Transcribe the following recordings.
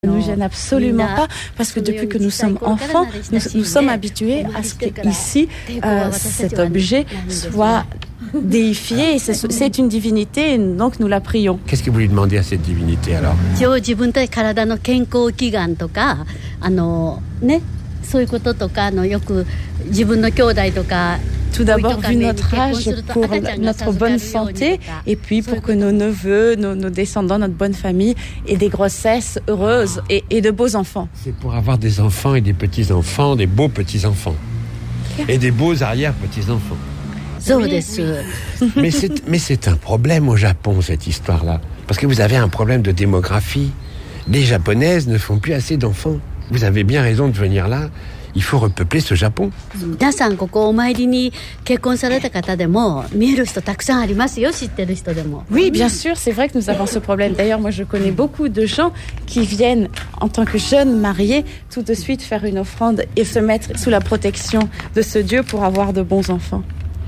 ne nous gêne absolument pas parce que depuis que nous sommes enfants, nous sommes habitués à ce qu'ici, cet objet soit déifié. C'est une divinité, et donc nous la prions. Qu'est-ce que vous lui demandez à cette divinité alors? Tout d'abord, vu notre âge, pour notre bonne santé, et puis pour que nos neveux, nos descendants, notre bonne famille aient des grossesses heureuses et de beaux enfants. C'est pour avoir des enfants et des petits-enfants, des beaux petits-enfants. Et des beaux arrière-petits-enfants. Mais c'est un problème au Japon, cette histoire-là. Parce que vous avez un problème de démographie. Les Japonaises ne font plus assez d'enfants. Vous avez bien raison de venir là. Il faut repeupler ce Japon. Oui, bien sûr, c'est vrai que nous avons ce problème. D'ailleurs, moi, je connais beaucoup de gens qui viennent, en tant que jeunes mariés, tout de suite faire une offrande et se mettre sous la protection de ce Dieu pour avoir de bons enfants.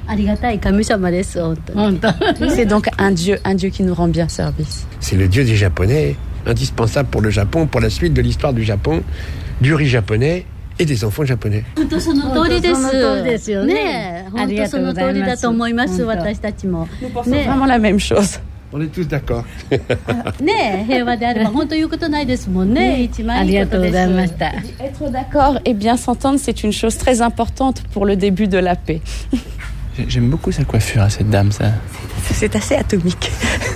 C'est donc un Dieu qui nous rend bien service. C'est le Dieu des Japonais, indispensable pour le Japon, pour la suite de l'histoire du Japon, du riz japonais et des enfants japonais. Nous pensons vraiment la même chose. On est tous d'accord. Être d'accord et bien s'entendre, c'est une chose très importante pour le début de la paix. J'aime beaucoup sa coiffure à cette dame, ça. C'est assez atomique.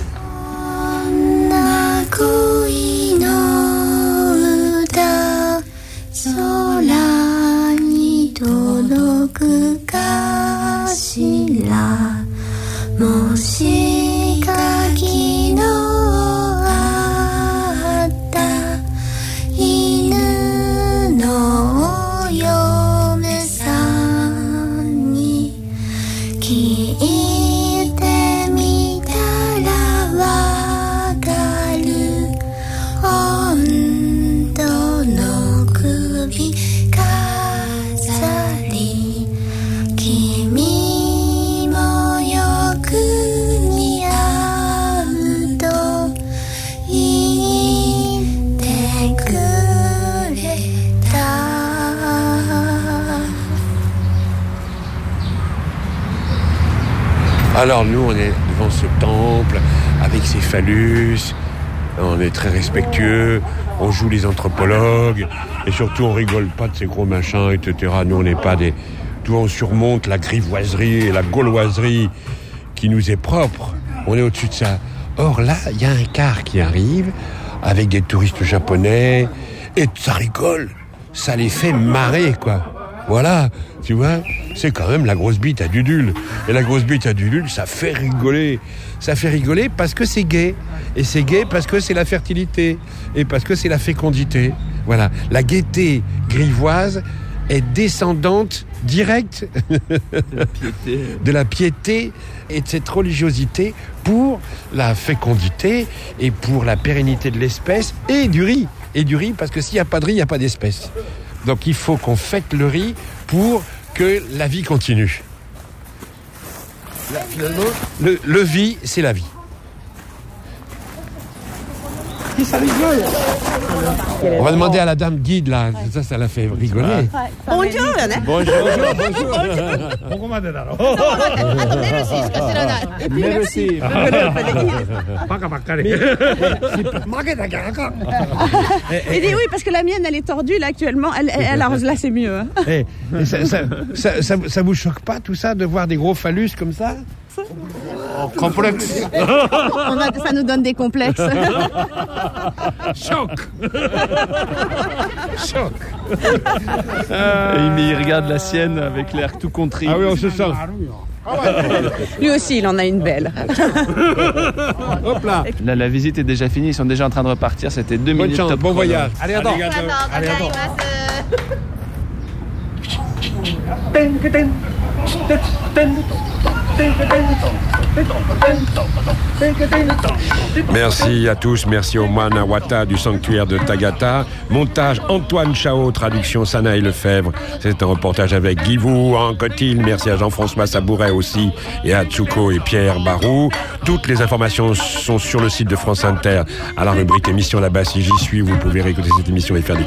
Alors nous, on est devant ce temple, avec ses phallus, on est très respectueux, on joue les anthropologues, et surtout on rigole pas de ces gros machins, etc. Nous, on n'est pas des... Tout on surmonte la grivoiserie et la gauloiserie qui nous est propre. On est au-dessus de ça. Or là, il y a un car qui arrive, avec des touristes japonais, et ça rigole, ça les fait marrer, quoi. Voilà, tu vois, c'est quand même la grosse bite à Dudule. Et la grosse bite à Dudule, ça fait rigoler. Ça fait rigoler parce que c'est gai. Et c'est gai parce que c'est la fertilité. Et parce que c'est la fécondité. Voilà, la gaieté grivoise est descendante directe de la piété et de cette religiosité pour la fécondité et pour la pérennité de l'espèce et du riz. Et du riz, parce que s'il n'y a pas de riz, il n'y a pas d'espèce. Donc il faut qu'on fête le riz pour que la vie continue. Le vie, c'est la vie. Ça rigole. On va demander à la dame guide là, ça l'a fait rigoler. Bonjour. Bonjour. Merci. Il dit oui parce que la mienne elle est tordue là actuellement, alors là c'est mieux. Ça vous choque pas tout ça de voir des gros phallus comme ça? Complexe. Ça nous donne des complexes. Choc. Il regarde la sienne avec l'air tout contrit. Ah oui, on se sent. Lui aussi, il en a une belle. Hop là. La visite est déjà finie, ils sont déjà en train de repartir. C'était 2 minutes. Bonne chance, bon voyage. Allez, attends. Merci à tous, merci au moine Awata du sanctuaire de Tagata. Montage Antoine Chao, traduction Sanaï Lefebvre. C'est un reportage avec Guy Vous en Cotil. Merci à Jean-François Sabouret aussi et à Tsuko et Pierre Barou. Toutes les informations sont sur le site de France Inter à la rubrique émission là-bas. Si j'y suis, vous pouvez réécouter cette émission et faire des